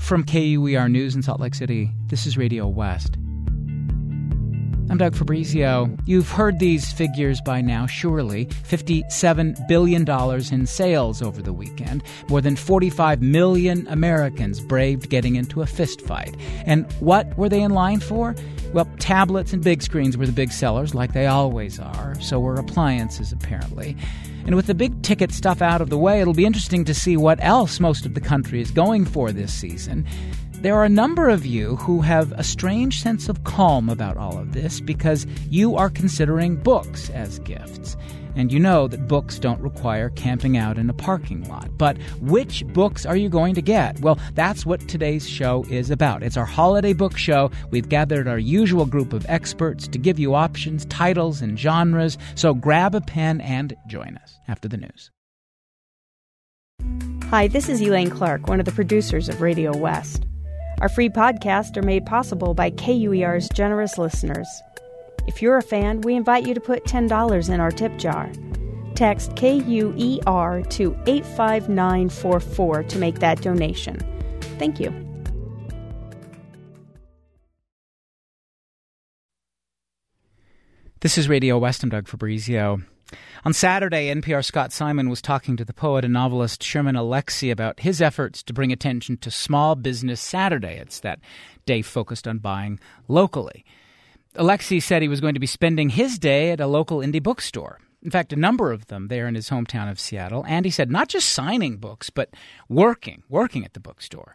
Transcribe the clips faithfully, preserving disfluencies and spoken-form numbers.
From K U E R News in Salt Lake City, this is Radio West. I'm Doug Fabrizio. You've heard these figures by now, surely. fifty-seven billion dollars in sales over the weekend. More than forty-five million Americans braved getting into a fistfight. And what were they in line for? Well, tablets and big screens were the big sellers, like they always are. So were appliances, apparently. And with the big-ticket stuff out of the way, it'll be interesting to see what else most of the country is going for this season. There are a number of you who have a strange sense of calm about all of this because you are considering books as gifts. And you know that books don't require camping out in a parking lot. But which books are you going to get? Well, that's what today's show is about. It's our holiday book show. We've gathered our usual group of experts to give you options, titles, and genres. So grab a pen and join us after the news. Hi, this is Elaine Clark, one of the producers of Radio West. Our free podcasts are made possible by K U E R's generous listeners. If you're a fan, we invite you to put ten dollars in our tip jar. Text K U E R to eight five nine four four to make that donation. Thank you. This is Radio West. I'm Doug Fabrizio. On Saturday, N P R's Scott Simon was talking to the poet and novelist Sherman Alexie about his efforts to bring attention to Small Business Saturday. It's that day focused on buying locally. Alexie said he was going to be spending his day at a local indie bookstore. In fact, a number of them there in his hometown of Seattle. And he said not just signing books, but working, working at the bookstore.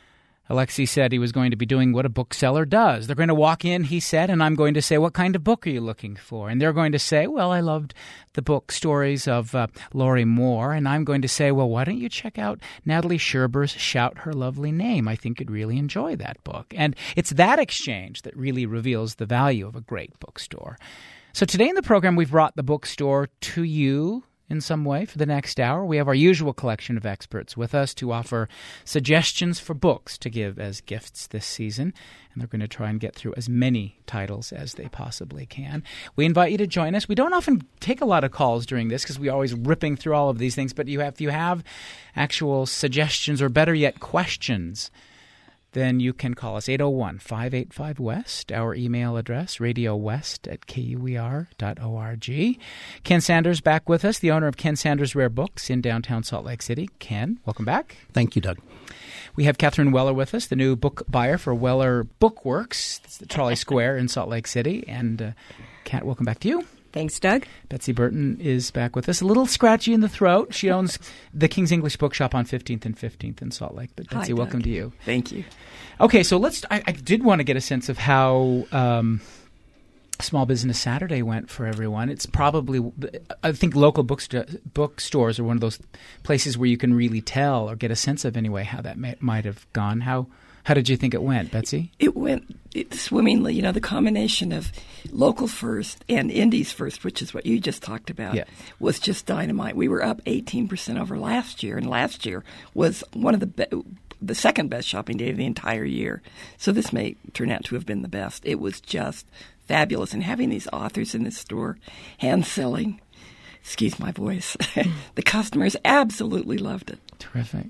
Alexie said he was going to be doing what a bookseller does. They're going to walk in, he said, and I'm going to say, what kind of book are you looking for? And they're going to say, well, I loved the book stories of uh, Lori Moore. And I'm going to say, well, why don't you check out Natalie Sherber's Shout Her Lovely Name? I think you'd really enjoy that book. And it's that exchange that really reveals the value of a great bookstore. So today in the program, we've brought the bookstore to you in some way for the next hour. We have our usual collection of experts with us to offer suggestions for books to give as gifts this season, and they're going to try and get through as many titles as they possibly can. We invite you to join us. We don't often take a lot of calls during this because we're always ripping through all of these things, but you have, if you have actual suggestions or better yet questions, then you can call us eight oh one, five eight five, West. Our email address, radiowest at K U E R dot org. Ken Sanders back with us, the owner of Ken Sanders Rare Books in downtown Salt Lake City. Ken, welcome back. Thank you, Doug. We have Catherine Weller with us, the new book buyer for Weller Bookworks. It's the Trolley Square in Salt Lake City. And uh, Kat, welcome back to you. Thanks, Doug. Betsy Burton is back with us. A little scratchy in the throat. She owns the King's English Bookshop on fifteenth and fifteenth in Salt Lake. But Betsy, Hi, welcome Doug. to you. Thank you. Okay, so let's. I, I did want to get a sense of how um, Small Business Saturday went for everyone. It's probably, I think, local bookst- bookstores are one of those places where you can really tell or get a sense of anyway how that may, might have gone. How how did you think it went, Betsy? It went swimmingly. You know, the combination of local first and indies first, which is what you just talked about, yeah. was just dynamite. We were up eighteen percent over last year, and last year was one of the be- the second best shopping day of the entire year. So this may turn out to have been the best. It was just fabulous. And having these authors in the store, hand selling, excuse my voice, the customers absolutely loved it. Terrific.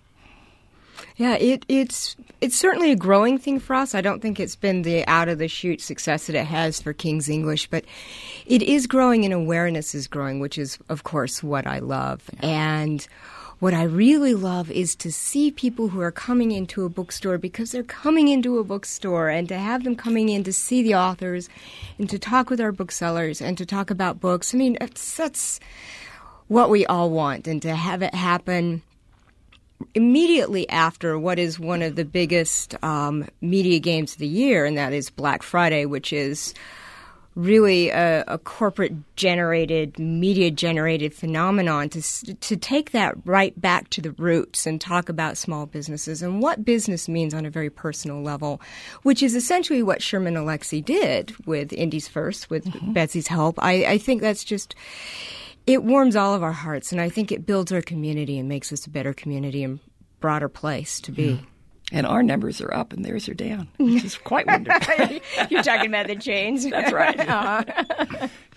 Yeah, it, it's it's certainly a growing thing for us. I don't think it's been the out-of-the-chute success that it has for King's English, but it is growing and awareness is growing, which is, of course, what I love. Yeah. And what I really love is to see people who are coming into a bookstore because they're coming into a bookstore, and to have them coming in to see the authors and to talk with our booksellers and to talk about books. I mean, it's, that's what we all want, and to have it happen immediately after what is one of the biggest um, media games of the year, and that is Black Friday, which is really a, a corporate-generated, media-generated phenomenon, to to take that right back to the roots and talk about small businesses and what business means on a very personal level, which is essentially what Sherman Alexie did with Indies First, with mm-hmm. Betsy's help. I, I think that's just... It warms all of our hearts, and I think it builds our community and makes us a better community and broader place to be. Mm. And our numbers are up and theirs are down, which is quite wonderful. You're talking about the chains. That's right. uh-huh.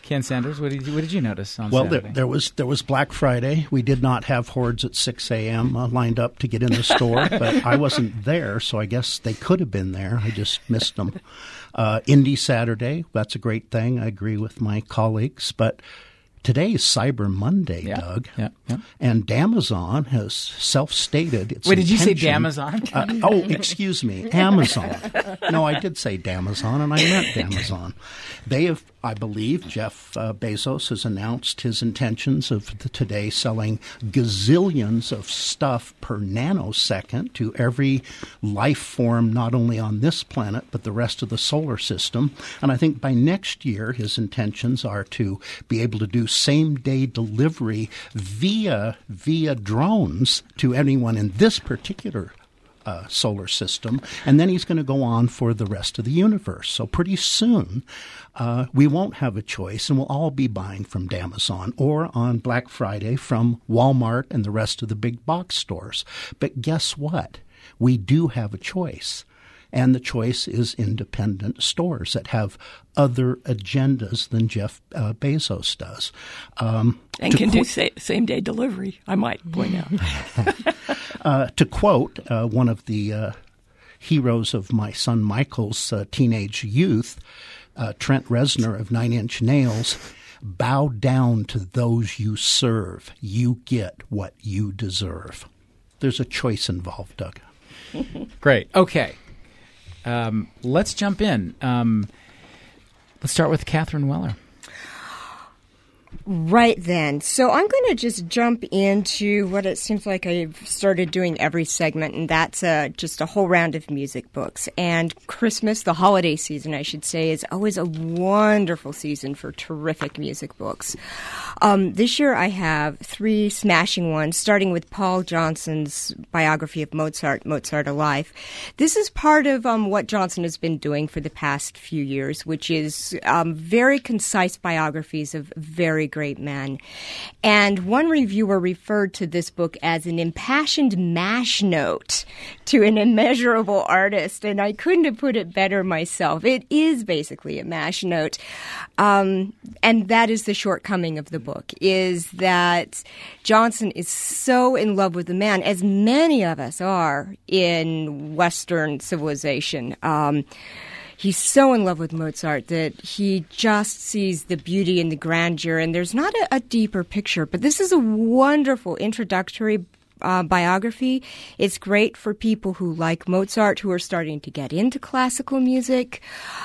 Ken Sanders, what did you, what did you notice on well, Saturday? Well, there, there was there was Black Friday. We did not have hordes at six a.m. Uh, lined up to get in the store, but I wasn't there, so I guess they could have been there. I just missed them. Uh, Indie Saturday, that's a great thing. I agree with my colleagues, but today is Cyber Monday, yeah, Doug, yeah, yeah. and Damazon has self-stated its Wait, did you say intention- Damazon? uh, oh, excuse me, Amazon. No, I did say Damazon, and I meant Damazon. They have, I believe, Jeff uh, Bezos has announced his intentions of the, today selling gazillions of stuff per nanosecond to every life form, not only on this planet, but the rest of the solar system. And I think by next year, his intentions are to be able to do same-day delivery via via drones to anyone in this particular uh, solar system, and then he's going to go on for the rest of the universe. So pretty soon, uh, we won't have a choice, and we'll all be buying from Damazon or on Black Friday from Walmart and the rest of the big box stores. But guess what? We do have a choice. And the choice is independent stores that have other agendas than Jeff uh, Bezos does. Um, and can qu- do sa- same-day delivery, I might point out. uh, to quote uh, one of the uh, heroes of my son Michael's uh, teenage youth, uh, Trent Reznor of Nine Inch Nails, bow down to those you serve. You get what you deserve. There's a choice involved, Doug. Great. Okay. Um, let's jump in. Um, let's start with Catherine Weller. Right then. So I'm going to just jump into what it seems like I've started doing every segment, and that's uh, just a whole round of music books. And Christmas, the holiday season, I should say, is always a wonderful season for terrific music books. Um, this year I have three smashing ones, starting with Paul Johnson's biography of Mozart, Mozart Alive. This is part of um, what Johnson has been doing for the past few years, which is um, very concise biographies of very great men. And one reviewer referred to this book as an impassioned mash note to an immeasurable artist, and I couldn't have put it better myself. It is basically a mash note. Um, and that is the shortcoming of the book, is that Johnson is so in love with the man, as many of us are in Western civilization. Um, He's so in love with Mozart that he just sees the beauty and the grandeur, and there's not a, a deeper picture. But this is a wonderful introductory uh, biography. It's great for people who like Mozart, who are starting to get into classical music.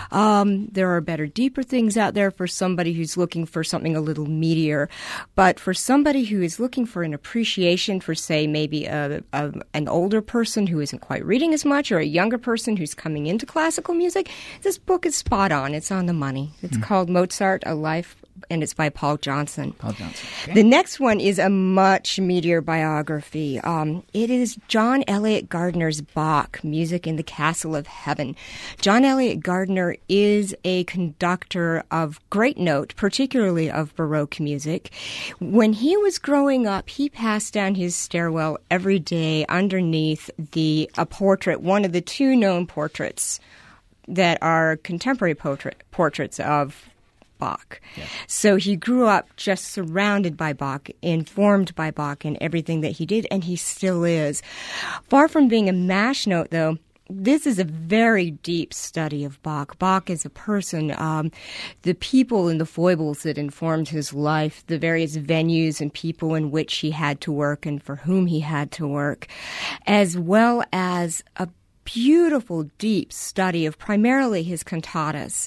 Um, there are better, deeper things out there for somebody who's looking for something a little meatier. But for somebody who is looking for an appreciation for, say, maybe a, a, an older person who isn't quite reading as much, or a younger person who's coming into classical music, this book is spot on. It's on the money. It's mm. called Mozart, A Life, and it's by Paul Johnson. Paul Johnson. Okay. The next one is a much meatier biography. Um, it is John Eliot Gardner's Bach, Music in the Castle of Heaven. John Eliot Gardner is a conductor of great note, particularly of Baroque music. When he was growing up, he passed down his stairwell every day underneath the a portrait, one of the two known portraits that are contemporary portrait, portraits of Bach. Yeah. So he grew up just surrounded by Bach, informed by Bach in everything that he did, and he still is. Far from being a mash note, though, this is a very deep study of Bach. Bach as a person, um, the people and the foibles that informed his life, the various venues and people in which he had to work and for whom he had to work, as well as a beautiful, deep study of primarily his cantatas.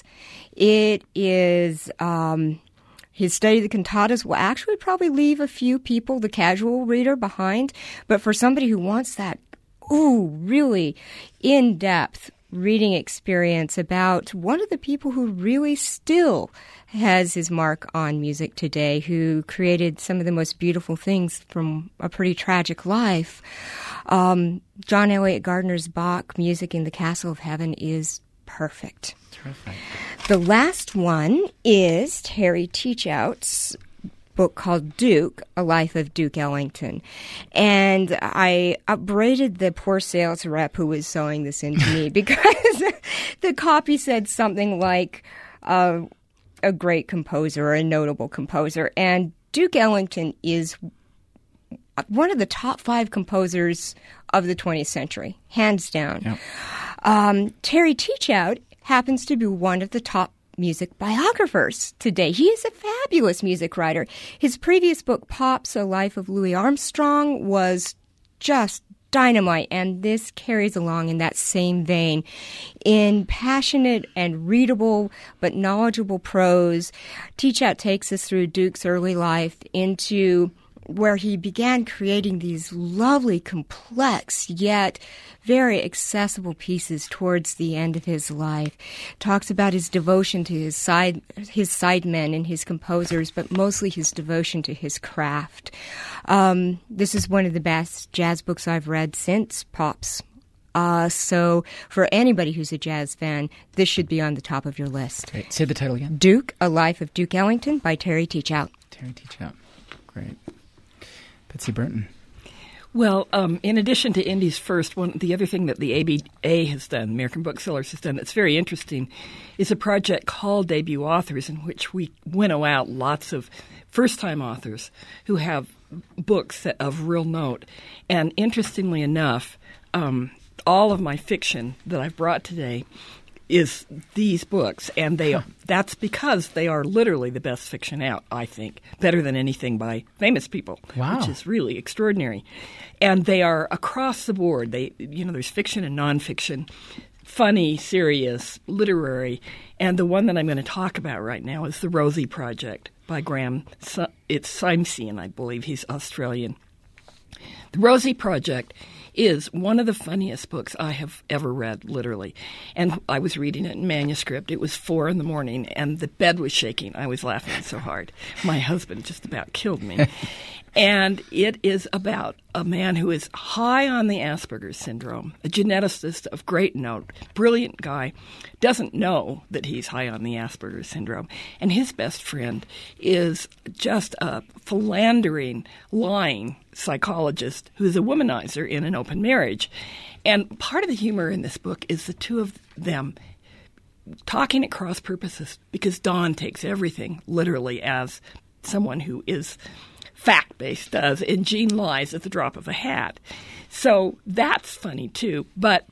It is, um, his study of the cantatas will actually probably leave a few people, the casual reader, behind. But for somebody who wants that, ooh, really in-depth reading experience about one of the people who really still has his mark on music today, who created some of the most beautiful things from a pretty tragic life, Um, John Eliot Gardner's Bach, Music in the Castle of Heaven, is perfect. Terrific. The last one is Terry Teachout's book called Duke, A Life of Duke Ellington. And I upbraided the poor sales rep who was sewing this into me because the copy said something like, uh, a great composer or a notable composer. And Duke Ellington is one of the top five composers of the twentieth century, hands down. Yep. Um, Terry Teachout happens to be one of the top music biographers today. He is a fabulous music writer. His previous book, Pops, A Life of Louis Armstrong, was just dynamite, and this carries along in that same vein. In passionate and readable but knowledgeable prose, Teachout takes us through Duke's early life into where he began creating these lovely, complex, yet very accessible pieces towards the end of his life. Talks about his devotion to his side, his sidemen and his composers, but mostly his devotion to his craft. Um, this is one of the best jazz books I've read since Pops. Uh, so for anybody who's a jazz fan, this should be on the top of your list. Great. Say the title again. Duke, A Life of Duke Ellington by Terry Teachout. Terry Teachout. Great. Betsy Burton. Well, um, in addition to Indy's first one, the other thing that the A B A has done, American Booksellers has done, that's very interesting, is a project called Debut Authors, in which we winnow out lots of first-time authors who have books that, of real note. And interestingly enough, um, all of my fiction that I've brought today is these books, and they that's because they are literally the best fiction out, I think, better than anything by famous people, wow. which is really extraordinary. And they are across the board. They, you know, there's fiction and nonfiction, funny, serious, literary, and the one that I'm going to talk about right now is The Rosie Project by Graham. It's Simesian, I believe. He's Australian. The Rosie Project is one of the funniest books I have ever read, literally. And I was reading it in manuscript. It was four in the morning, and the bed was shaking. I was laughing so hard. My husband just about killed me. And it is about a man who is high on the Asperger's syndrome, a geneticist of great note, brilliant guy, doesn't know that he's high on the Asperger's syndrome. And his best friend is just a philandering, lying psychologist who's a womanizer in an open marriage. And part of the humor in this book is the two of them talking at cross purposes, because Don takes everything literally as someone who is fact-based does, and Jean lies at the drop of a hat. So that's funny too. But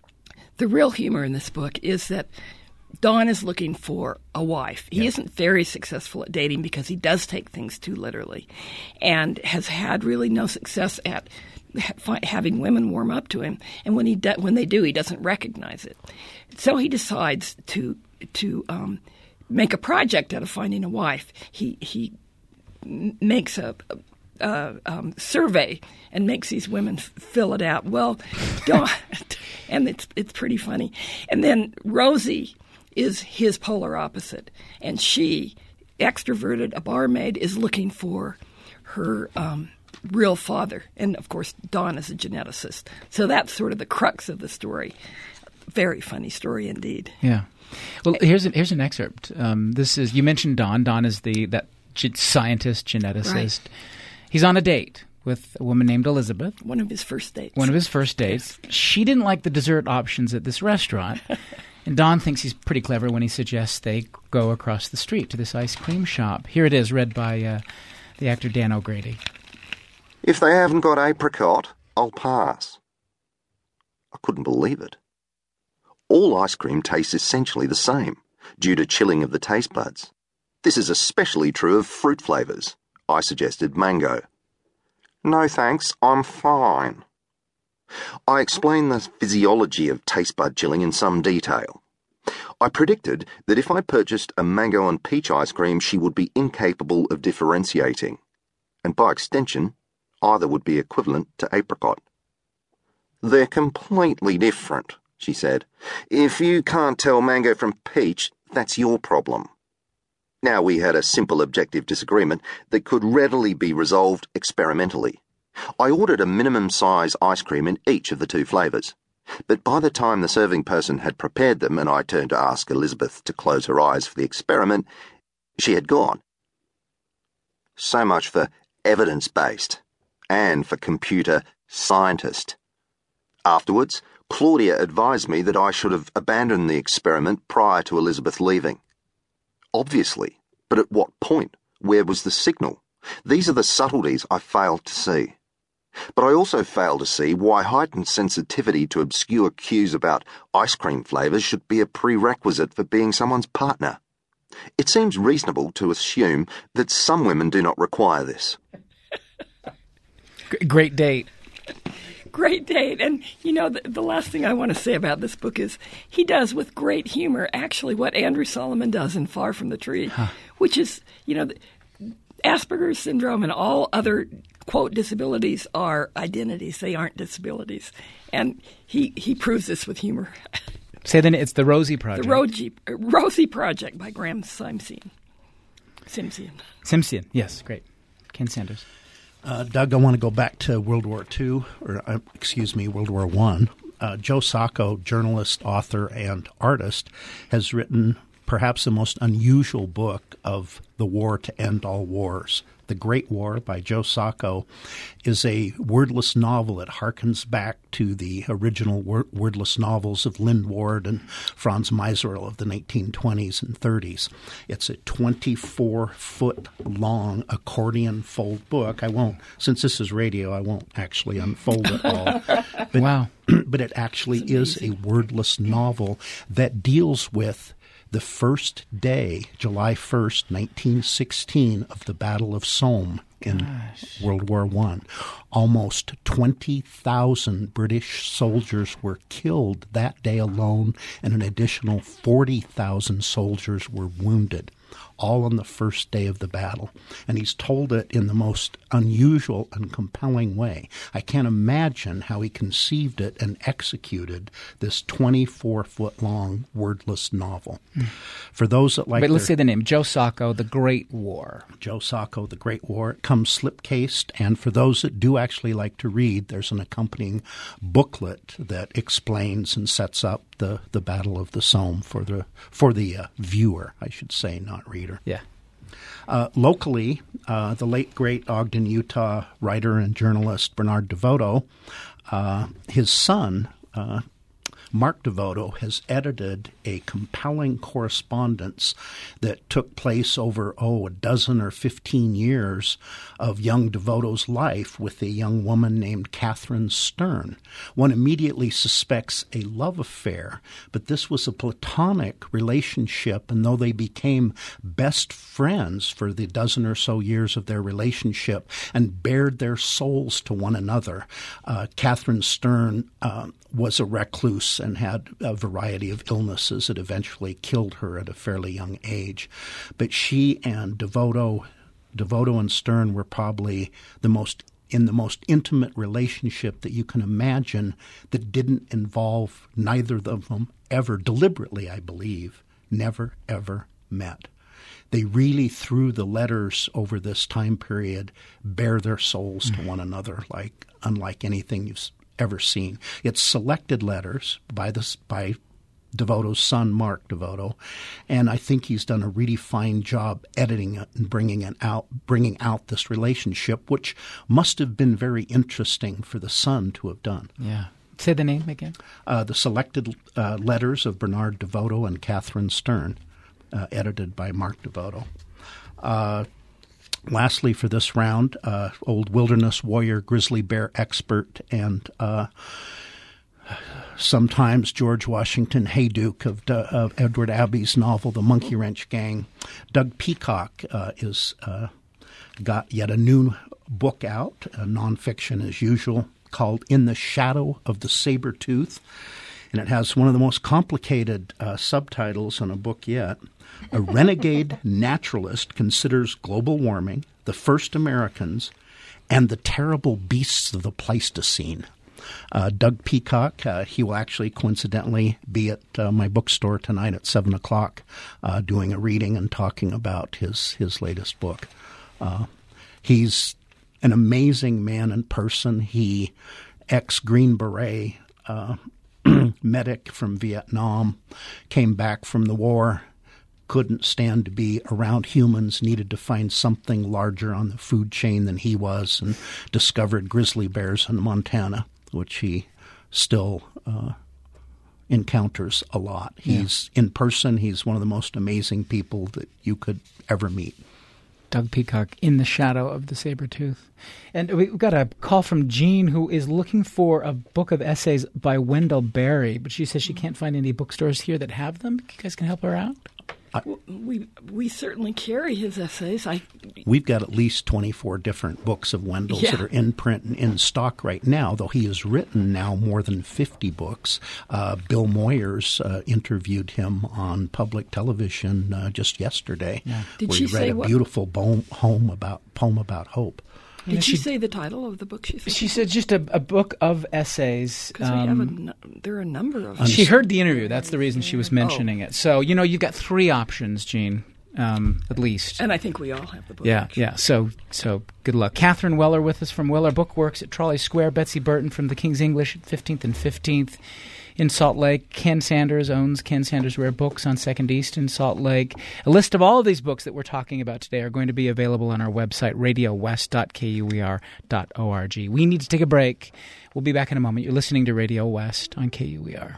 the real humor in this book is that Don is looking for a wife. He yeah. isn't very successful at dating because he does take things too literally, and has had really no success at ha- having women warm up to him. And when he do- when they do, he doesn't recognize it. So he decides to to um, make a project out of finding a wife. He he makes a, a um, survey and makes these women f- fill it out. Well, Don, and it's it's pretty funny. And then Rosie is his polar opposite, and she, extroverted, a barmaid, is looking for her um, real father. And, of course, Don is a geneticist. So that's sort of the crux of the story. Very funny story indeed. Yeah. Well, here's an, here's an excerpt. Um, this is, you mentioned Don. Don is the that ge- scientist, geneticist. Right. He's on a date with a woman named Elizabeth. One of his first dates. One of his first dates. Yes. She didn't like the dessert options at this restaurant. And Don thinks he's pretty clever when he suggests they go across the street to this ice cream shop. Here it is, read by uh, the actor Dan O'Grady. If they haven't got apricot, I'll pass. I couldn't believe it. All ice cream tastes essentially the same, due to chilling of the taste buds. This is especially true of fruit flavours. I suggested mango. No thanks, I'm fine. I explained the physiology of taste bud chilling in some detail. I predicted that if I purchased a mango and peach ice cream, she would be incapable of differentiating, and by extension, either would be equivalent to apricot. They're completely different, she said. If you can't tell mango from peach, that's your problem. Now we had a simple objective disagreement that could readily be resolved experimentally. I ordered a minimum size ice cream in each of the two flavours, but by the time the serving person had prepared them and I turned to ask Elizabeth to close her eyes for the experiment, she had gone. So much for evidence-based, and for computer scientist. Afterwards, Claudia advised me that I should have abandoned the experiment prior to Elizabeth leaving. Obviously, but at what point? Where was the signal? These are the subtleties I failed to see. But I also failed to see why heightened sensitivity to obscure cues about ice cream flavours should be a prerequisite for being someone's partner. It seems reasonable to assume that some women do not require this. Great date. Great date. And, you know, the, the last thing I want to say about this book is he does with great humor actually what Andrew Solomon does in Far from the Tree, huh. which is, you know, Asperger's syndrome and all other, quote, disabilities are identities. They aren't disabilities. And he, he proves this with humor. Say then it's the Rosie Project. The Rosie, Rosie Project by Graham Simsian. Simsian. Simsian, yes, great. Ken Sanders. Uh, Doug, I want to go back to World War Two, or uh, excuse me, World War One. Uh, Joe Sacco, journalist, author, and artist, has written perhaps the most unusual book of the war to end all wars. The Great War by Joe Sacco is a wordless novel that harkens back to the original wor- wordless novels of Lynn Ward and Franz Meisel of the nineteen twenties and thirties. It's a twenty-four foot long accordion fold book. I won't, since this is radio, I won't actually unfold it all. But, wow. But it actually is a wordless novel that deals with the first day, July first, nineteen sixteen, of the Battle of Somme in Gosh. World War One. Almost twenty thousand British soldiers were killed that day alone, and an additional forty thousand soldiers were wounded, all on the first day of the battle. And he's told it in the most unusual and compelling way. I can't imagine how he conceived it and executed this twenty-four foot long wordless novel. Mm. For those that like... But let's their, say the name, Joe Sacco, The Great War. Joe Sacco, The Great War. It comes slipcased, and for those that do actually like to read, there's an accompanying booklet that explains and sets up the, the Battle of the Somme for the, for the uh, viewer, I should say, not reader. Yeah. Uh, locally, uh, the late, great Ogden, Utah writer and journalist Bernard DeVoto, uh, his son, uh, Mark DeVoto, has edited a compelling correspondence that took place over, oh, a dozen or fifteen years of young DeVoto's life with a young woman named Catherine Stern. One immediately suspects a love affair, but this was a platonic relationship, and though they became best friends for the dozen or so years of their relationship and bared their souls to one another, uh, Catherine Stern uh, was a recluse and had a variety of illnesses that eventually killed her at a fairly young age. But she and DeVoto, DeVoto and Stern were probably the most in the most intimate relationship that you can imagine that didn't involve neither of them ever, deliberately, I believe, never, ever met. They really, through the letters over this time period, bare their souls mm-hmm. to one another like unlike anything you've ever seen. It's selected letters by this by DeVoto's son, Mark DeVoto, and I think he's done a really fine job editing it and bringing it out, bringing out this relationship, which must have been very interesting for the son to have done. Yeah. Say the name again. Uh, the selected uh, letters of Bernard DeVoto and Catherine Stern, uh, edited by Mark DeVoto. Uh, Lastly, for this round, uh, old wilderness warrior, grizzly bear expert, and uh, sometimes George Washington Hayduke of, of Edward Abbey's novel, The Monkey Wrench Gang, Doug Peacock uh, is uh, got yet a new book out, a nonfiction as usual, called In the Shadow of the Saber-Tooth, and it has one of the most complicated uh, subtitles in a book yet. A renegade naturalist considers global warming, the first Americans, and the terrible beasts of the Pleistocene. Uh, Doug Peacock, uh, he will actually coincidentally be at uh, my bookstore tonight at seven o'clock uh, doing a reading and talking about his, his latest book. Uh, he's an amazing man in person. He, ex-Green Beret uh, medic from Vietnam, came back from the war, couldn't stand to be around humans, needed to find something larger on the food chain than he was, and discovered grizzly bears in Montana, which he still uh, encounters a lot. He's yeah. in person, he's one of the most amazing people that you could ever meet. Doug Peacock, In the Shadow of the Saber-Tooth. And we've got a call from Jean, who is looking for a book of essays by Wendell Berry, but she says she can't find any bookstores here that have them. You guys can help her out? I, we we certainly carry his essays. I, we've got at least twenty-four different books of Wendell's yeah. that are in print and in stock right now, though he has written now more than fifty books. Uh, Bill Moyers uh, interviewed him on public television uh, just yesterday, yeah. Did where she he read say a what? beautiful poem, home about, poem about hope. Did yeah, she, she say the title of the book she said? She said just a, a book of essays. Because um, we have a, no- there are a number of them. She heard the interview. That's the reason she was mentioning oh. it. So, you know, you've got three options, Jean, um, at least. And I think we all have the book. Yeah, actually. yeah. So so good luck. Catherine Weller with us from Weller Bookworks at Trolley Square. Betsy Burton from the King's English at fifteenth and fifteenth. In Salt Lake. Ken Sanders owns Ken Sanders Rare Books on second East in Salt Lake. A list of all of these books that we're talking about today are going to be available on our website, radio west dot k u e r dot org. We need to take a break. We'll be back in a moment. You're listening to Radio West on K U E R.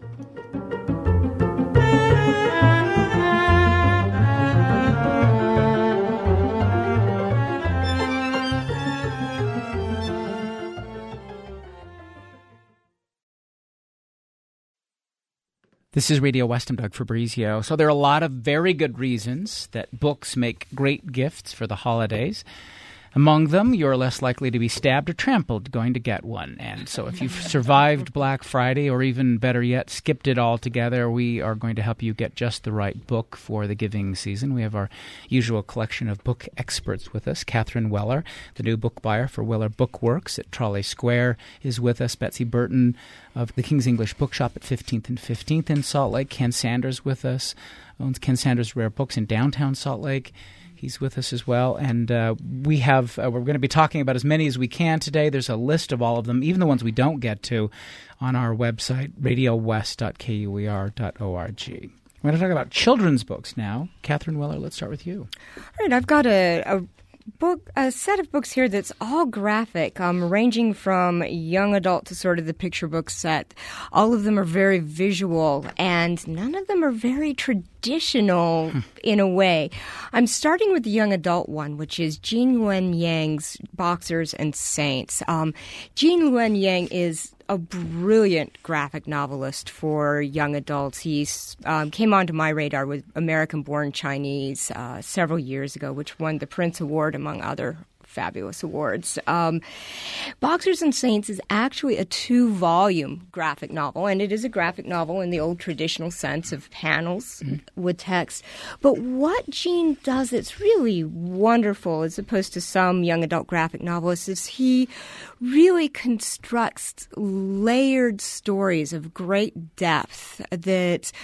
This is Radio West. I'm Doug Fabrizio. So there are a lot of very good reasons that books make great gifts for the holidays. Among them, you're less likely to be stabbed or trampled going to get one. And so if you've survived Black Friday, or even better yet, skipped it altogether, we are going to help you get just the right book for the giving season. We have our usual collection of book experts with us. Catherine Weller, the new book buyer for Weller Bookworks at Trolley Square, is with us. Betsy Burton of the King's English Bookshop at fifteenth and fifteenth in Salt Lake. Ken Sanders with us, owns Ken Sanders Rare Books in downtown Salt Lake. He's with us as well, and uh, we have uh, we're going to be talking about as many as we can today. There's a list of all of them, even the ones we don't get to, on our website, radio west dot k u e r dot org. We're going to talk about children's books now. Catherine Weller, let's start with you. All right, I've got a, a book, a set of books here that's all graphic, um, ranging from young adult to sort of the picture book set. All of them are very visual, and none of them are very traditional hmm. in a way. I'm starting with the young adult one, which is Jean Luen Yang's Boxers and Saints. Um, Jean Luen Yang is a brilliant graphic novelist for young adults. He um, came onto my radar with American-Born Chinese uh, several years ago, which won the Prince Award, among other fabulous awards. Um, Boxers and Saints is actually a two-volume graphic novel, and it is a graphic novel in the old traditional sense of panels mm-hmm. with text. But what Jean does that's really wonderful, as opposed to some young adult graphic novelists, is he really constructs layered stories of great depth that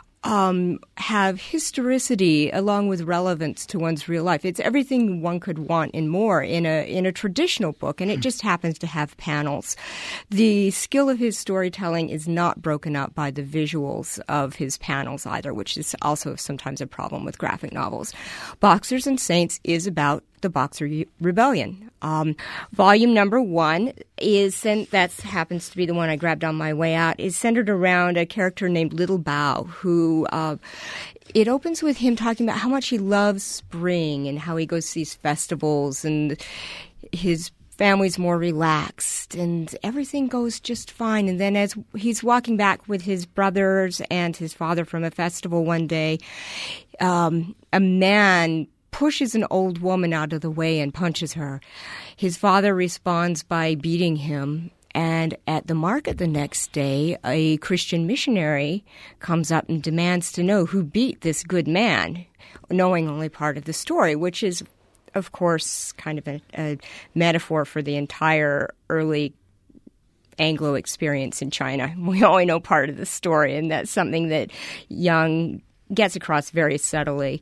Um, have historicity along with relevance to one's real life. It's everything one could want and more in a in a traditional book, and it just happens to have panels. The skill of his storytelling is not broken up by the visuals of his panels either, which is also sometimes a problem with graphic novels. Boxers and Saints is about the Boxer Rebellion. Um, volume number one is, and that happens to be the one I grabbed on my way out, is centered around a character named Little Bao, who uh, it opens with him talking about how much he loves spring and how he goes to these festivals and his family's more relaxed and everything goes just fine. And then as he's walking back with his brothers and his father from a festival one day, um, a man pushes an old woman out of the way and punches her. His father responds by beating him. And at the market the next day, a Christian missionary comes up and demands to know who beat this good man, knowing only part of the story, which is, of course, kind of a, a metaphor for the entire early Anglo experience in China. We only know part of the story, and that's something that Young gets across very subtly.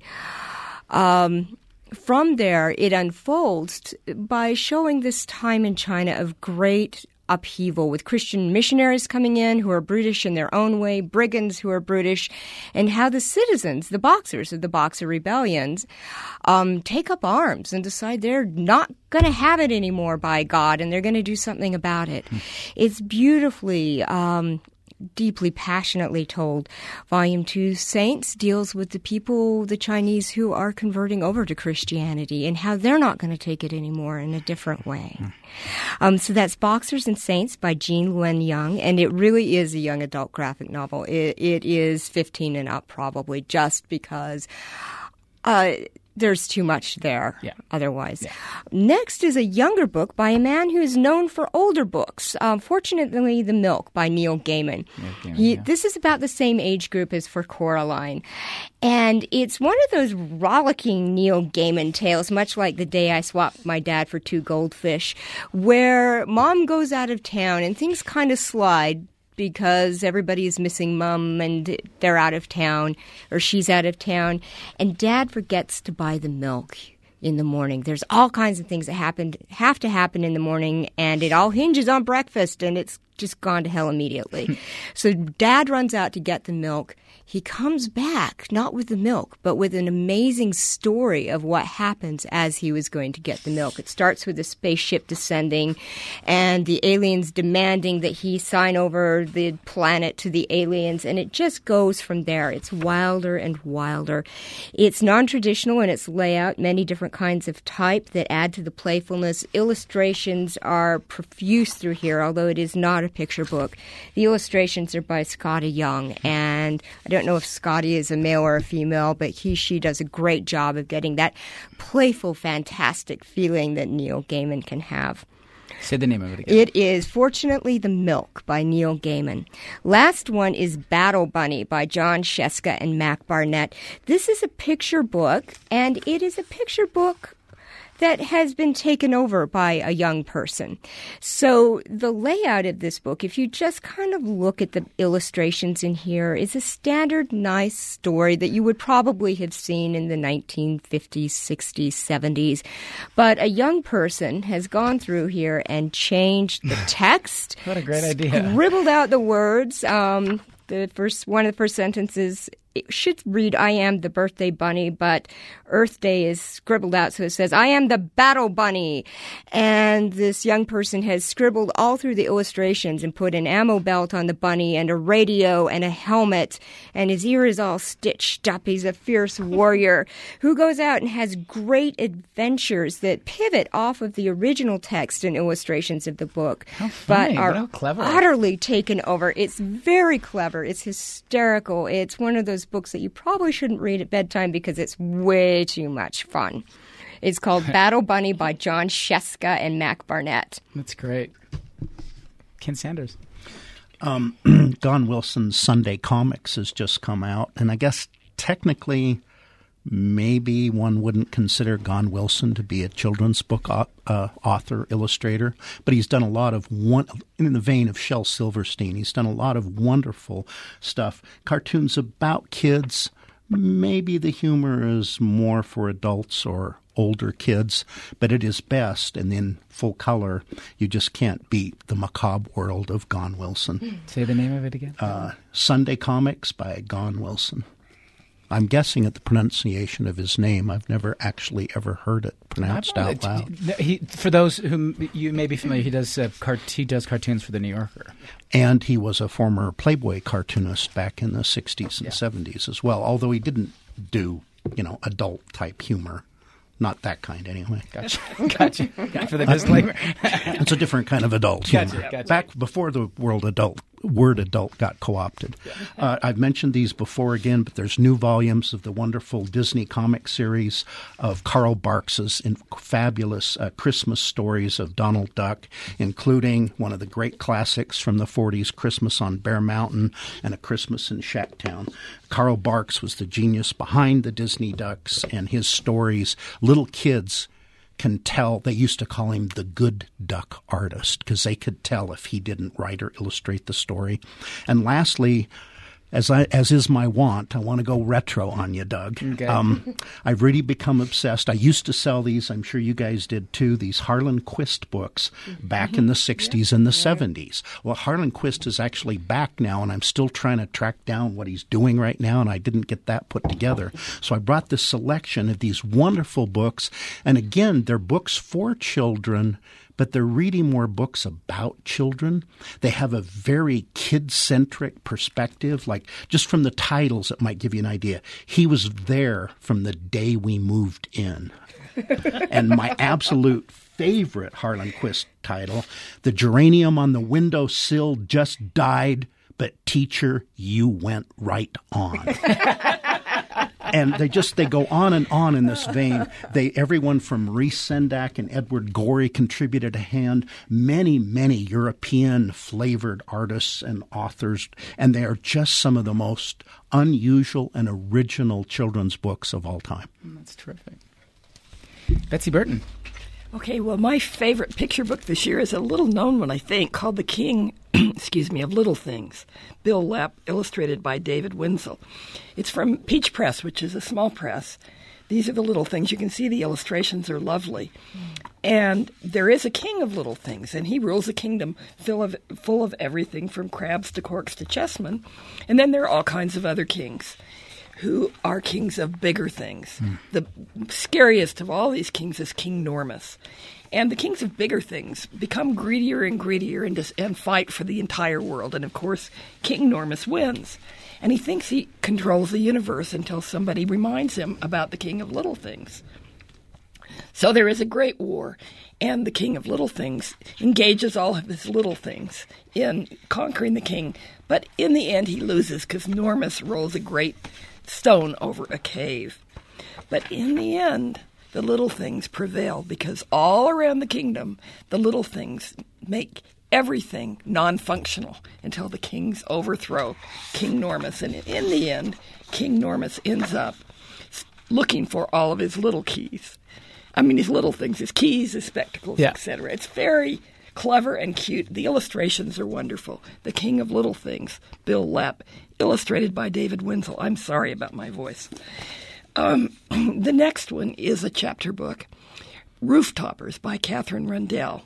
Um, from there, it unfolds by showing this time in China of great upheaval, with Christian missionaries coming in who are brutish in their own way, brigands who are brutish, and how the citizens, the boxers of the Boxer Rebellions, um, take up arms and decide they're not going to have it anymore, by God, and they're going to do something about it. Mm. It's beautifully um, deeply, passionately told. Volume two, Saints, deals with the people, the Chinese, who are converting over to Christianity and how they're not going to take it anymore in a different way. Mm. Um, so that's Boxers and Saints by Jean Luen Young, and it really is a young adult graphic novel. It, it is fifteen and up, probably, just because uh, there's too much there yeah. otherwise. Yeah. Next is a younger book by a man who is known for older books. Um, Fortunately, The Milk by Neil Gaiman. Neil Gaiman he, yeah. This is about the same age group as For Coraline. And it's one of those rollicking Neil Gaiman tales, much like The Day I Swapped My Dad for Two Goldfish, where mom goes out of town and things kind of slide because everybody is missing mom and they're out of town or she's out of town. And dad forgets to buy the milk in the morning. There's all kinds of things that happen, have to happen in the morning, and it all hinges on breakfast, and it's just gone to hell immediately. So dad runs out to get the milk. He comes back, not with the milk, but with an amazing story of what happens as he was going to get the milk. It starts with a spaceship descending and the aliens demanding that he sign over the planet to the aliens, and it just goes from there. It's wilder and wilder. It's non-traditional in its layout, many different kinds of type that add to the playfulness. Illustrations are profuse through here, although it is not a picture book. The illustrations are by Scotty Young, and I don't know if Scotty is a male or a female, but he, she does a great job of getting that playful, fantastic feeling that Neil Gaiman can have. Say the name of it again. It is Fortunately the Milk by Neil Gaiman. Last one is Battle Bunny by John Sheska and Mac Barnett. This is a picture book, and it is a picture book that has been taken over by a young person. So the layout of this book, if you just kind of look at the illustrations in here, is a standard nice story that you would probably have seen in the nineteen fifties, sixties, seventies. But a young person has gone through here and changed the text. What a great idea. Scribbled out the words. Um, the first one of the first sentences it should read, I am the birthday bunny, but Earth Day is scribbled out, so it says, I am the battle bunny. And this young person has scribbled all through the illustrations and put an ammo belt on the bunny and a radio and a helmet, and his ear is all stitched up. He's a fierce warrior who goes out and has great adventures that pivot off of the original text and illustrations of the book, how funny, but are how clever. Utterly taken over. It's very clever. It's hysterical. It's one of those books that you probably shouldn't read at bedtime because it's way too much fun. It's called Battle Bunny by John Sheska and Mac Barnett. That's great. Ken Sanders. Um, Don Wilson's Sunday Comics has just come out, and I guess technically maybe one wouldn't consider Don Wilson to be a children's book uh, author, illustrator, but he's done a lot of, one, in the vein of Shel Silverstein, he's done a lot of wonderful stuff. Cartoons about kids, maybe the humor is more for adults or older kids, but it is best, and in full color, you just can't beat the macabre world of Don Wilson. Say the name of it again. Uh, Sunday Comics by Don Wilson. I'm guessing at the pronunciation of his name. I've never actually ever heard it pronounced out loud. He, for those who you may be familiar, he does uh, cart- he does cartoons for The New Yorker. And he was a former Playboy cartoonist back in the sixties and yeah. seventies as well, although he didn't do, you know, adult-type humor. Not that kind, anyway. Gotcha. Gotcha. For the disclaimer. It's a different kind of adult humor. Gotcha. Gotcha. Back before the word adult, word adult got co-opted. Yeah. Uh, I've mentioned these before again, but there's new volumes of the wonderful Disney comic series of Carl Barks's in fabulous uh, Christmas stories of Donald Duck, including one of the great classics from the forties, Christmas on Bear Mountain and A Christmas in Shacktown. Carl Barks was the genius behind the Disney Ducks, and his stories, little kids can tell. They used to call him the good duck artist because they could tell if he didn't write or illustrate the story. And lastly, as I, as is my wont, I want to go retro on you, Doug. Okay. Um, I've really become obsessed. I used to sell these. I'm sure you guys did too. These Harlan Quist books back mm-hmm. in the sixties yeah. and the yeah. seventies. Well, Harlan Quist is actually back now, and I'm still trying to track down what he's doing right now, and I didn't get that put together. So I brought this selection of these wonderful books, and again, they're books for children, but they're reading more books about children. They have a very kid-centric perspective. Like, just from the titles, it might give you an idea. He was there from the day we moved in. And my absolute favorite Harlan Quist title, The Geranium on the Windowsill Just Died, but Teacher, You Went Right On. And they just, they go on and on in this vein. They, everyone from Reese Sendak and Edward Gorey contributed a hand. Many, many European flavored artists and authors. And they are just some of the most unusual and original children's books of all time. That's terrific. Betsy Burton. Okay, well, my favorite picture book this year is a little-known one, I think, called The King, excuse me, of Little Things, Bill Lepp, illustrated by David Winsel. It's from Peach Press, which is a small press. These are the little things. You can see the illustrations are lovely. And there is a king of little things, and he rules a kingdom full of, full of everything from crabs to corks to chessmen. And then there are all kinds of other kings who are kings of bigger things. Mm. The scariest of all these kings is King Normus. And the kings of bigger things become greedier and greedier and, dis- and fight for the entire world. And, of course, King Normus wins. And he thinks he controls the universe until somebody reminds him about the king of little things. So there is a great war, and the king of little things engages all of his little things in conquering the king. But in the end, he loses because Normus rolls a great stone over a cave. But in the end, the little things prevail because all around the kingdom, the little things make everything non-functional until the kings overthrow King Normus. And in the end, King Normus ends up looking for all of his little keys. I mean, his little things, his keys, his spectacles, yeah. et cetera. It's very clever and cute. The illustrations are wonderful. The King of Little Things, Bill Lepp, illustrated by David Winsel. I'm sorry about my voice. Um, the next one is a chapter book, Rooftoppers by Catherine Rundell.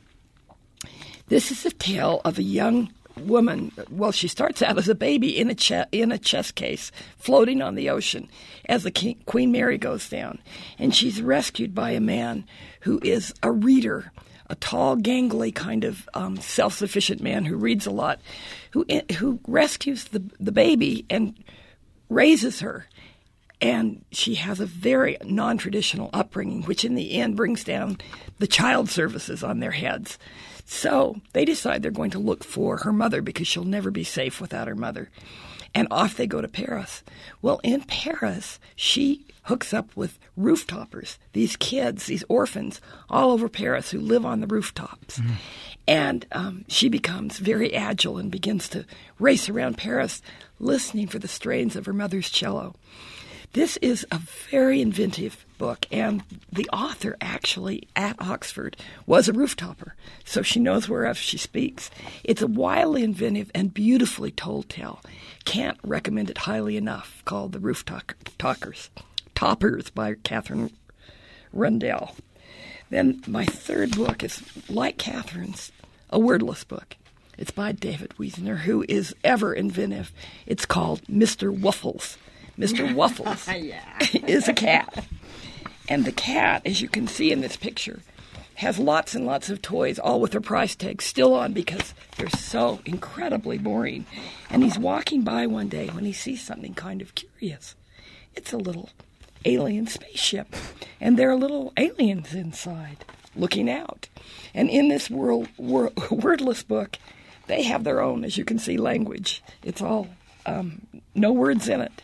This is a tale of a young woman. Well, she starts out as a baby in a che- in a chess case, floating on the ocean as the King, Queen Mary goes down. And she's rescued by a man who is a reader, a tall, gangly kind of um, self-sufficient man who reads a lot, who who rescues the the baby and raises her. And she has a very non-traditional upbringing, which in the end brings down the child services on their heads. So they decide they're going to look for her mother because she'll never be safe without her mother. And off they go to Paris. Well, in Paris, she hooks up with rooftoppers, these kids, these orphans all over Paris who live on the rooftops. Mm-hmm. And um, she becomes very agile and begins to race around Paris listening for the strains of her mother's cello. This is a very inventive book, and the author actually at Oxford was a rooftopper, so she knows whereof she speaks. It's a wildly inventive and beautifully told tale. Can't recommend it highly enough, called The Rooftoppers, Toppers by Catherine Rundell. Then my third book is, like Catherine's, a wordless book. It's by David Wiesner, who is ever inventive. It's called Mister Wuffles. Mister Wuffles is a cat. And the cat, as you can see in this picture, has lots and lots of toys, all with their price tags still on because they're so incredibly boring. And he's walking by one day when he sees something kind of curious. It's a little alien spaceship, and there are little aliens inside looking out. And in this world, wor- wordless book, they have their own, as you can see, language. It's all um, no words in it.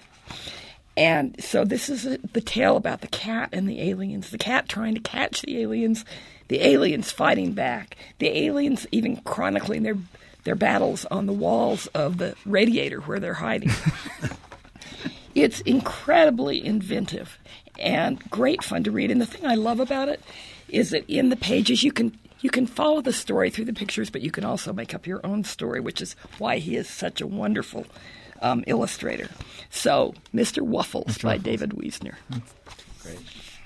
And so this is a, the tale about the cat and the aliens. The cat trying to catch the aliens, the aliens fighting back, the aliens even chronicling their their battles on the walls of the radiator where they're hiding. It's incredibly inventive and great fun to read. And the thing I love about it is that in the pages you can you can follow the story through the pictures, but you can also make up your own story, which is why he is such a wonderful Um, illustrator. So, Mister Wuffles Mister by Wuffles. David Wiesner. Great.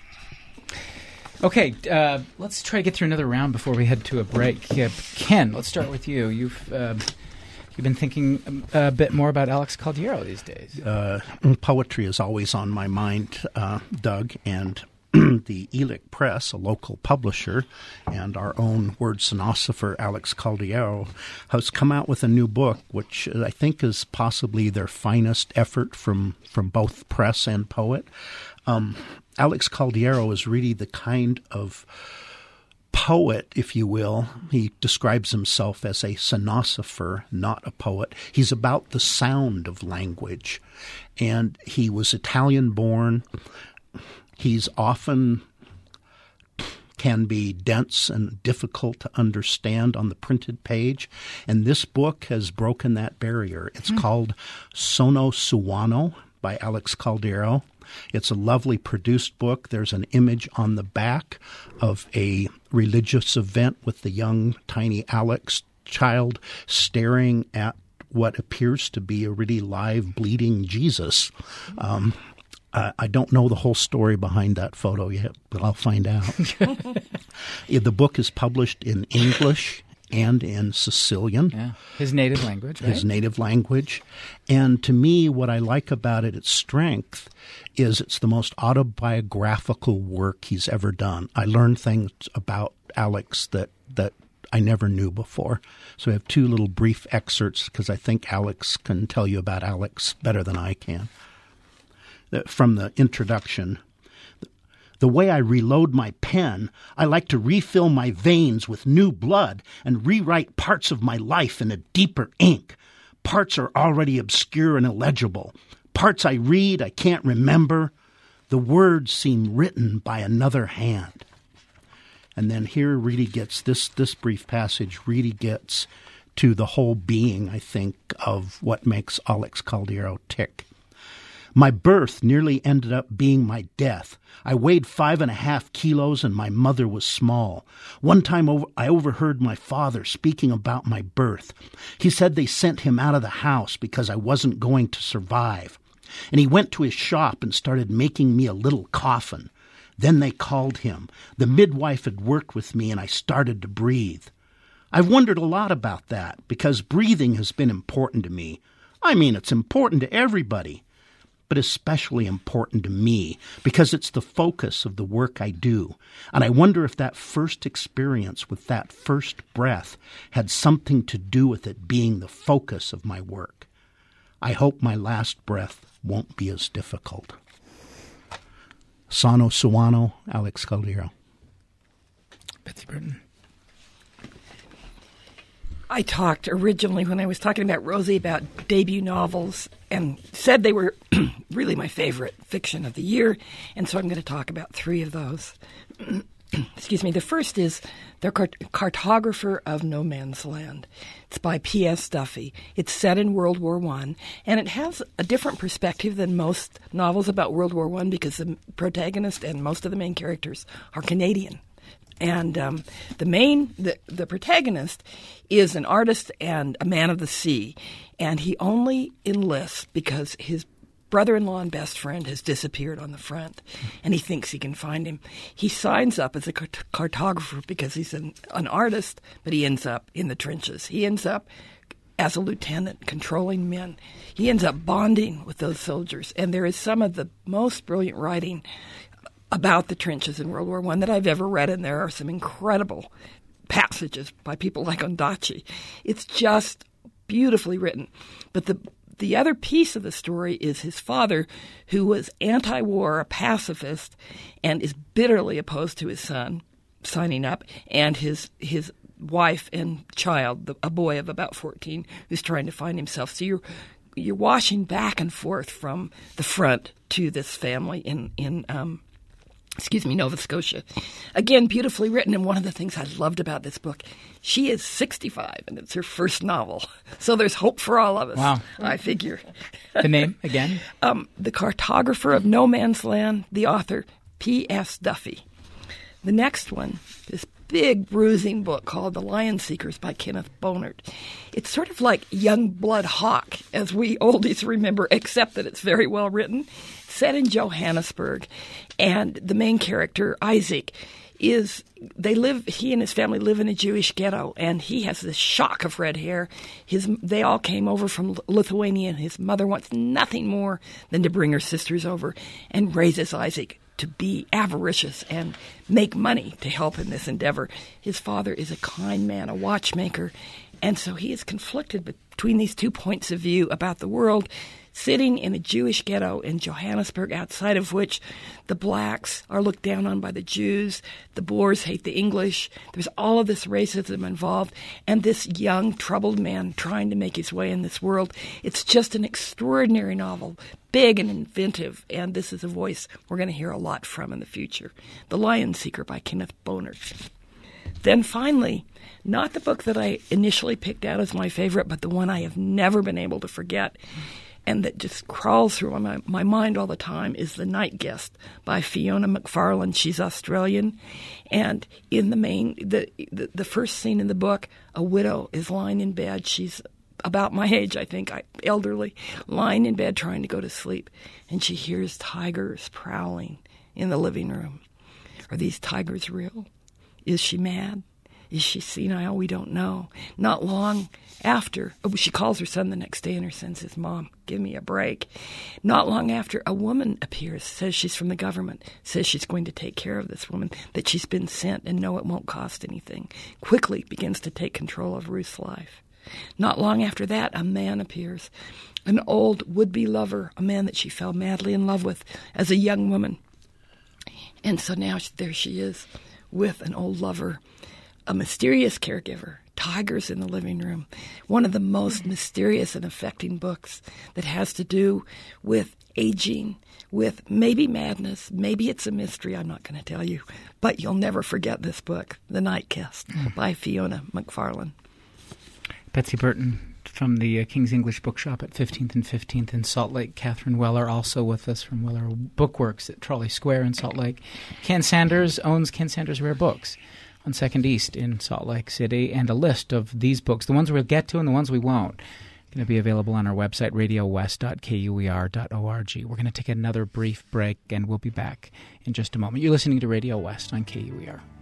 Okay, uh, let's try to get through another round before we head to a break. Yeah, Ken, let's start with you. You've uh, you've been thinking a bit more about Alex Caldiero these days. Uh, poetry is always on my mind, uh, Doug, and the Elic Press, a local publisher, and our own word sonographer, Alex Caldiero, has come out with a new book, which I think is possibly their finest effort from, from both press and poet. Um, Alex Caldiero is really the kind of poet, if you will. He describes himself as a sonographer, not a poet. He's about the sound of language. And he was Italian-born. He's often can be dense and difficult to understand on the printed page. And this book has broken that barrier. It's mm. called Sono Suano by Alex Caldiero. It's a lovely produced book. There's an image on the back of a religious event with the young, tiny Alex child staring at what appears to be a really live, bleeding Jesus. Um, I, I don't know the whole story behind that photo yet, but I'll find out. The book is published in English and in Sicilian. Yeah, his native language, right? His native language. And to me, what I like about it, its strength, is it's the most autobiographical work he's ever done. I learned things about Alex that, that I never knew before. So I have two little brief excerpts because I think Alex can tell you about Alex better than I can. From the introduction, the way I reload my pen, I like to refill my veins with new blood and rewrite parts of my life in a deeper ink. Parts are already obscure and illegible. Parts I read I can't remember. The words seem written by another hand. And then here really gets, this, this brief passage really gets to the whole being, I think, of what makes Alex Caldiero tick. My birth nearly ended up being my death. I weighed five and a half kilos and my mother was small. One time over, I overheard my father speaking about my birth. He said they sent him out of the house because I wasn't going to survive. And he went to his shop and started making me a little coffin. Then they called him. The midwife had worked with me and I started to breathe. I've wondered a lot about that because breathing has been important to me. I mean, it's important to everybody, but especially important to me because it's the focus of the work I do. And I wonder if that first experience with that first breath had something to do with it being the focus of my work. I hope my last breath won't be as difficult. Sono Suano, Alex Caldiero. Betsy Britton. I talked originally when I was talking about Rosie about debut novels and said they were really my favorite fiction of the year, and so I'm going to talk about three of those. Excuse me. The first is The Cart- Cartographer of No Man's Land. It's by P S Duffy. It's set in World War One, and it has a different perspective than most novels about World War One because the protagonist and most of the main characters are Canadian. And um, the main, the, the protagonist is an artist and a man of the sea, and he only enlists because his brother-in-law and best friend has disappeared on the front, and he thinks he can find him. He signs up as a cart- cartographer because he's an, an artist, but he ends up in the trenches. He ends up as a lieutenant controlling men. He ends up bonding with those soldiers, and there is some of the most brilliant writing about the trenches in World War One that I've ever read, and there are some incredible passages by people like Ondaatje. It's just beautifully written. But the the other piece of the story is his father, who was anti-war, a pacifist, and is bitterly opposed to his son signing up, and his his wife and child, the, a boy of about fourteen, who's trying to find himself. So you're you're washing back and forth from the front to this family in in um, excuse me, Nova Scotia. Again, beautifully written, and one of the things I loved about this book, she is sixty-five, and it's her first novel. So there's hope for all of us, wow. I figure. The name, again? um, The Cartographer of No Man's Land, the author, P S Duffy. The next one, this big, bruising book called The Lion Seekers by Kenneth Bonert. It's sort of like Youngblood Hawk, as we oldies remember, except that it's very well written. Set in Johannesburg, and the main character, Isaac, is, they live, he and his family live in a Jewish ghetto, and he has this shock of red hair. His, they all came over from Lithuania, and his mother wants nothing more than to bring her sisters over and raises Isaac to be avaricious and make money to help in this endeavor. His father is a kind man, a watchmaker, and so he is conflicted between these two points of view about the world, sitting in a Jewish ghetto in Johannesburg, outside of which the blacks are looked down on by the Jews, the Boers hate the English, there's all of this racism involved, and this young, troubled man trying to make his way in this world. It's just an extraordinary novel, big and inventive, and this is a voice we're going to hear a lot from in the future. The Lion Seeker by Kenneth Boner. Then finally, not the book that I initially picked out as my favorite, but the one I have never been able to forget, and that just crawls through my, my mind all the time, is The Night Guest by Fiona McFarlane. She's Australian. And in the main, the, the the first scene in the book, a widow is lying in bed. She's about my age, I think, I, elderly, lying in bed trying to go to sleep. And she hears tigers prowling in the living room. Are these tigers real? Is she mad? Is she senile? We don't know. Not long after, oh, she calls her son the next day, and her son says, "Mom, give me a break." Not long after, a woman appears, says she's from the government, says she's going to take care of this woman, that she's been sent, and no, it won't cost anything. Quickly begins to take control of Ruth's life. Not long after that, a man appears, an old would-be lover, a man that she fell madly in love with as a young woman. And so now there she is with an old lover, a mysterious caregiver, tigers in the living room, one of the most mysterious and affecting books that has to do with aging, with maybe madness, maybe it's a mystery, I'm not going to tell you, but you'll never forget this book, The Night Guest by Fiona McFarlane. Betsy Burton from the uh, King's English Bookshop at fifteenth and fifteenth in Salt Lake. Catherine Weller also with us from Weller Bookworks at Trolley Square in Salt Lake. Ken Sanders owns Ken Sanders Rare Books on Second East in Salt Lake City, and a list of these books, the ones we'll get to and the ones we won't, going to be available on our website, radio west dot k u e r dot org. We're going to take another brief break, and we'll be back in just a moment. You're listening to Radio West on K U E R.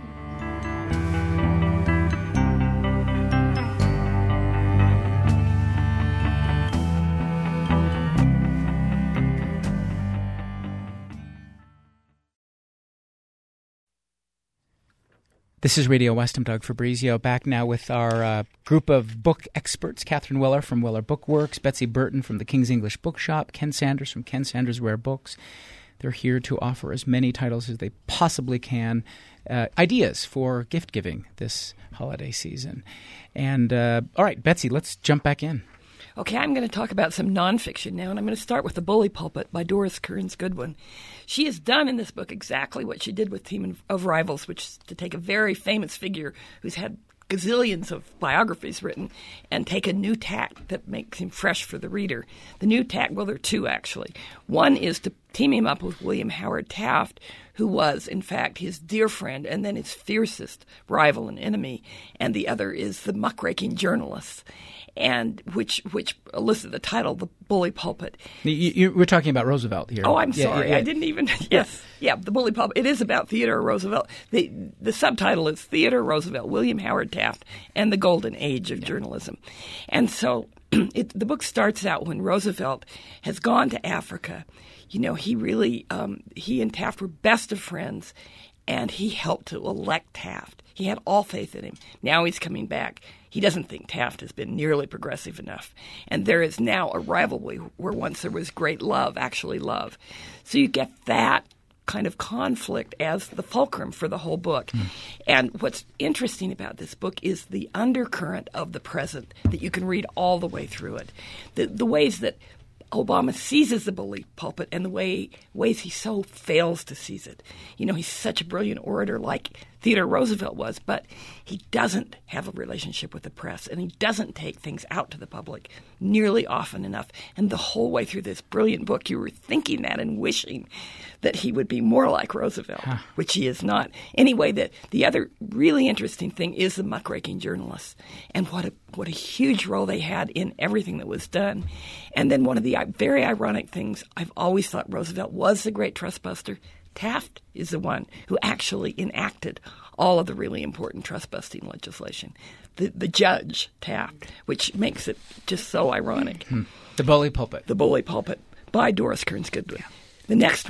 This is Radio West. I'm Doug Fabrizio, back now with our uh, group of book experts, Catherine Weller from Weller Bookworks, Betsy Burton from the King's English Bookshop, Ken Sanders from Ken Sanders Rare Books. They're here to offer as many titles as they possibly can, uh, ideas for gift-giving this holiday season. And, uh, all right, Betsy, let's jump back in. Okay, I'm going to talk about some nonfiction now, and I'm going to start with The Bully Pulpit by Doris Kearns Goodwin. She has done in this book exactly what she did with Team of Rivals, which is to take a very famous figure who's had gazillions of biographies written and take a new tack that makes him fresh for the reader. The new tack, well, there are two, actually. One is to team him up with William Howard Taft, who was, in fact, his dear friend and then his fiercest rival and enemy, and the other is the muckraking journalist, and which which elicited the title, The Bully Pulpit. You, you, we're talking about Roosevelt here. Oh, I'm yeah, sorry. Yeah, yeah. I didn't even – yes. Yeah, The Bully Pulpit. It is about Theodore Roosevelt. The, the subtitle is Theodore Roosevelt, William Howard Taft, and the Golden Age of yeah. Journalism. And so it, the book starts out when Roosevelt has gone to Africa. You know, he really um, – he and Taft were best of friends, and he helped to elect Taft. He had all faith in him. Now he's coming back. He doesn't think Taft has been nearly progressive enough. And there is now a rivalry where once there was great love, actually love. So you get that kind of conflict as the fulcrum for the whole book. Mm. And what's interesting about this book is the undercurrent of the present that you can read all the way through it. The, the ways that Obama seizes the bully pulpit and the way ways he so fails to seize it. You know, he's such a brilliant orator like Theodore Roosevelt was, but he doesn't have a relationship with the press, and he doesn't take things out to the public nearly often enough. And the whole way through this brilliant book, you were thinking that and wishing that he would be more like Roosevelt, huh. which he is not. Anyway, the, the other really interesting thing is the muckraking journalists, and what a, what a huge role they had in everything that was done. And then one of the very ironic things, I've always thought Roosevelt was the great trust buster. Taft is the one who actually enacted all of the really important trust-busting legislation. The, the judge, Taft, which makes it just so ironic. Hmm. The Bully Pulpit. The Bully Pulpit by Doris Kearns Goodwin. Yeah. The next one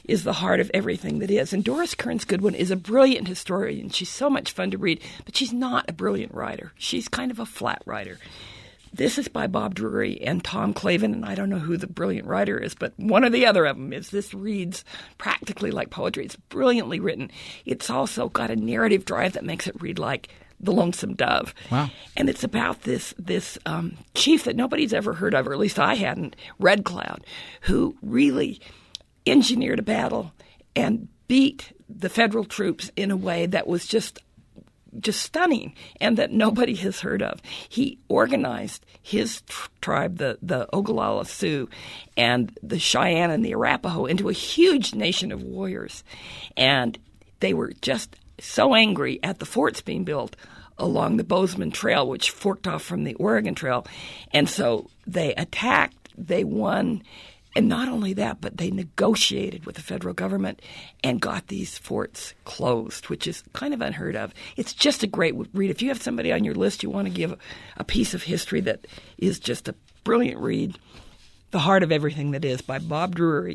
is the heart of everything that is. And Doris Kearns Goodwin is a brilliant historian. She's so much fun to read, but she's not a brilliant writer. She's kind of a flat writer. This is by Bob Drury and Tom Clavin, and I don't know who the brilliant writer is, but one or the other of them is. This reads practically like poetry. It's brilliantly written. It's also got a narrative drive that makes it read like The Lonesome Dove. Wow. And it's about this this um, chief that nobody's ever heard of, or at least I hadn't, Red Cloud, who really engineered a battle and beat the federal troops in a way that was just just stunning and that nobody has heard of. He organized his tr- tribe, the, the Ogallala Sioux, and the Cheyenne and the Arapaho into a huge nation of warriors. And they were just so angry at the forts being built along the Bozeman Trail, which forked off from the Oregon Trail. And so they attacked, they won. And not only that, but they negotiated with the federal government and got these forts closed, which is kind of unheard of. It's just a great read. If you have somebody on your list you want to give a piece of history that is just a brilliant read, The Heart of Everything That Is by Bob Drury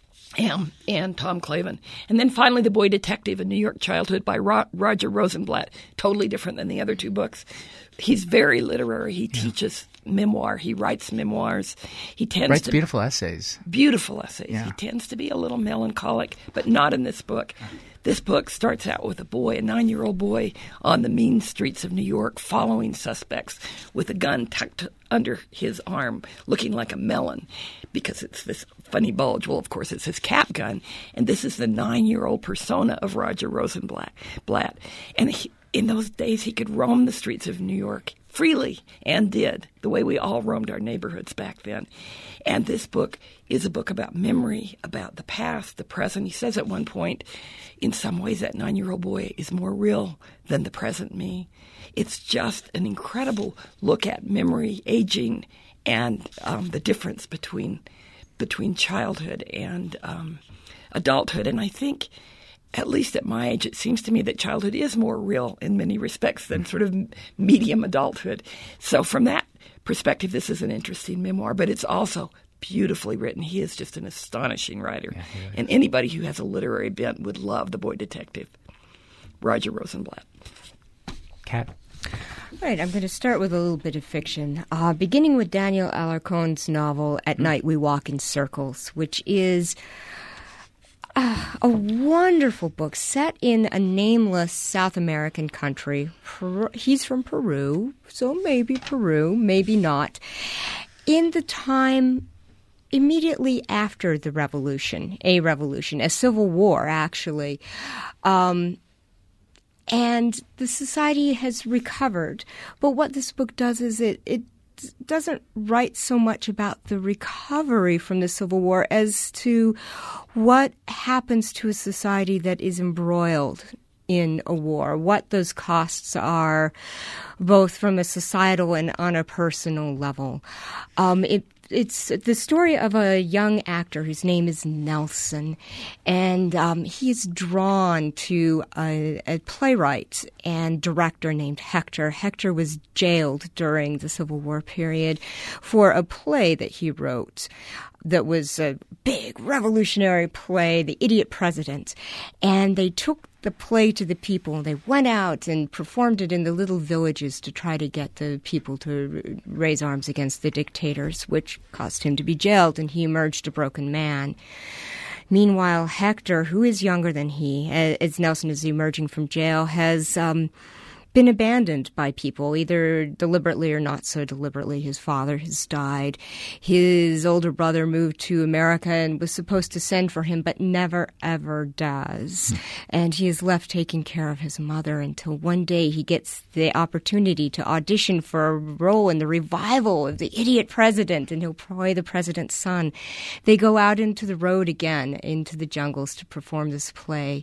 and, and Tom Clavin. And then finally, The Boy Detective, A New York Childhood by Ro- Roger Rosenblatt. Totally different than the other two books. He's very literary. He yeah. teaches memoir. He writes memoirs. He tends writes to beautiful essays. Beautiful essays. Yeah. He tends to be a little melancholic, but not in this book. This book starts out with a boy, a nine-year-old boy, on the mean streets of New York, following suspects with a gun tucked under his arm, looking like a melon, because it's this funny bulge. Well, of course, it's his cap gun, and this is the nine-year-old persona of Roger Rosenblatt. Blatt. And he, in those days, he could roam the streets of New York freely, and did, the way we all roamed our neighborhoods back then. And this book is a book about memory, about the past, the present. He says at one point, in some ways, that nine-year-old boy is more real than the present me. It's just an incredible look at memory, aging, and um, the difference between between childhood and um, adulthood. And I think, at least at my age, it seems to me that childhood is more real in many respects than sort of medium adulthood. So from that perspective, this is an interesting memoir, but it's also beautifully written. He is just an astonishing writer. Yeah, really and anybody who has a literary bent would love The Boy Detective. Roger Rosenblatt. Kat? All right, I'm going to start with a little bit of fiction, uh, beginning with Daniel Alarcon's novel, At mm. Night We Walk in Circles, which is Uh, a wonderful book set in a nameless South American country. Per- he's from Peru, so maybe Peru, maybe not. In the time immediately after the revolution, a revolution, a civil war, actually. Um, and the society has recovered. But what this book does is it, it doesn't write so much about the recovery from the Civil War as to what happens to a society that is embroiled in a war, what those costs are, both from a societal and on a personal level. Um, it It's the story of a young actor whose name is Nelson, and um, he is drawn to a, a playwright and director named Hector. Hector was jailed during the Civil War period for a play that he wrote that was a big revolutionary play, The Idiot President. And they took the play to the people, and they went out and performed it in the little villages to try to get the people to raise arms against the dictators, which caused him to be jailed, and he emerged a broken man. Meanwhile, Hector, who is younger than he, as Nelson is emerging from jail, has um, been abandoned by people, either deliberately or not so deliberately. His father has died. His older brother moved to America and was supposed to send for him, but never, ever does. And he is left taking care of his mother until one day he gets the opportunity to audition for a role in the revival of The Idiot President, and he'll play the president's son. They go out into the road again, into the jungles, to perform this play.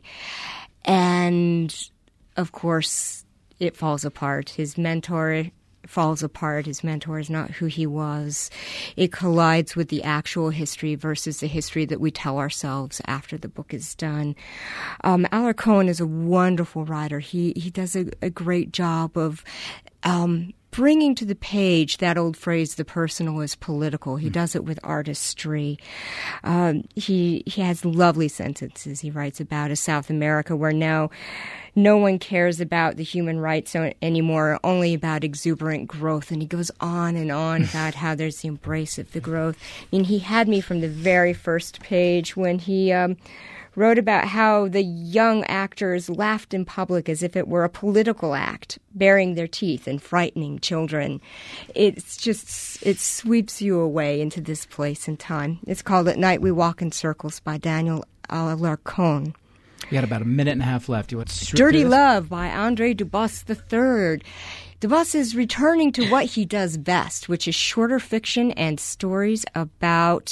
And, of course, it falls apart. His mentor falls apart. His mentor is not who he was. It collides with the actual history versus the history that we tell ourselves after the book is done. Um, Alarcon is a wonderful writer. He he does a, a great job of um, bringing to the page that old phrase, the personal is political. He mm. does it with artistry. Um, he, he has lovely sentences he writes about a South America where now no one cares about the human rights anymore, only about exuberant growth. And he goes on and on about how there's the embrace of the growth. I mean, he had me from the very first page when he um, wrote about how the young actors laughed in public as if it were a political act, baring their teeth and frightening children. It's just, it sweeps you away into this place and time. It's called At Night We Walk in Circles by Daniel Alarcón. We got about a minute and a half left. You want to Dirty Love by Andre Dubus the third. Dubus is returning to what he does best, which is shorter fiction and stories about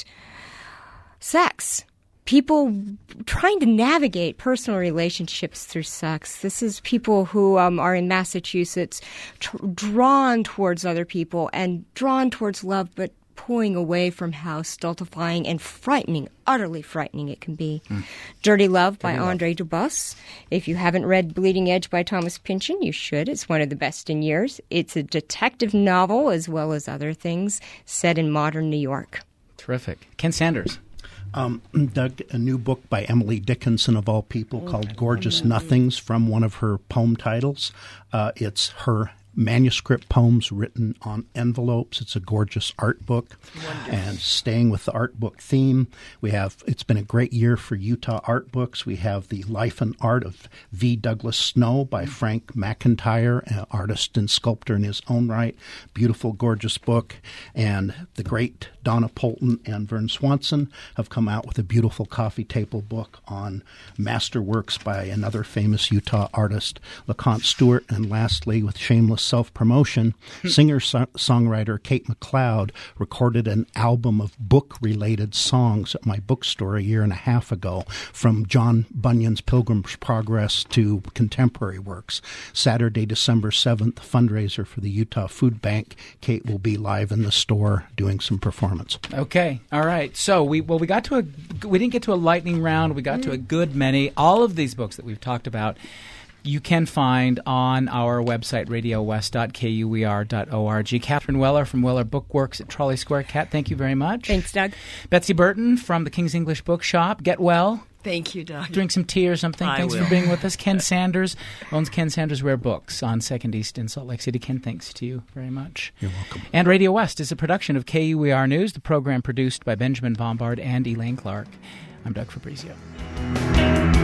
sex. People trying to navigate personal relationships through sex. This is people who um, are in Massachusetts tr- drawn towards other people and drawn towards love, but pulling away from how stultifying and frightening, utterly frightening it can be. Mm. Dirty Love by Dirty Andre Love. Dubus. If you haven't read Bleeding Edge by Thomas Pynchon, you should. It's one of the best in years. It's a detective novel as well as other things set in modern New York. Terrific. Ken Sanders. Um, Doug, a new book by Emily Dickinson, of all people, oh, called Gorgeous Nothings, from one of her poem titles. Uh, it's her manuscript poems written on envelopes. It's a gorgeous art book. Wonderful. And staying with the art book theme, we have, it's been a great year for Utah art books. We have The Life and Art of V. Douglas Snow by Frank McIntyre, an artist and sculptor in his own right. Beautiful, gorgeous book. And the great Donna Polton and Vern Swanson have come out with a beautiful coffee table book on masterworks by another famous Utah artist, LeConte Stewart. And lastly, with shameless self-promotion, singer-songwriter Kate McLeod recorded an album of book-related songs at my bookstore a year and a half ago, from John Bunyan's Pilgrim's Progress to contemporary works. Saturday, December seventh, fundraiser for the Utah Food Bank. Kate will be live in the store doing some performance. Okay, all right. So we well we got to a we didn't get to a lightning round. We got to a good many. All of these books that we've talked about, you can find on our website, radio west dot k u e r dot org. Catherine Weller from Weller Bookworks at Trolley Square. Kat, thank you very much. Thanks, Doug. Betsy Burton from the King's English Bookshop. Get well. Thank you, Doug. Drink some tea or something. I Thanks will. for being with us. Ken Sanders owns Ken Sanders Rare Books on second East in Salt Lake City. Ken, thanks to you very much. You're welcome. And Radio West is a production of K U E R News, the program produced by Benjamin Bombard and Elaine Clark. I'm Doug Fabrizio.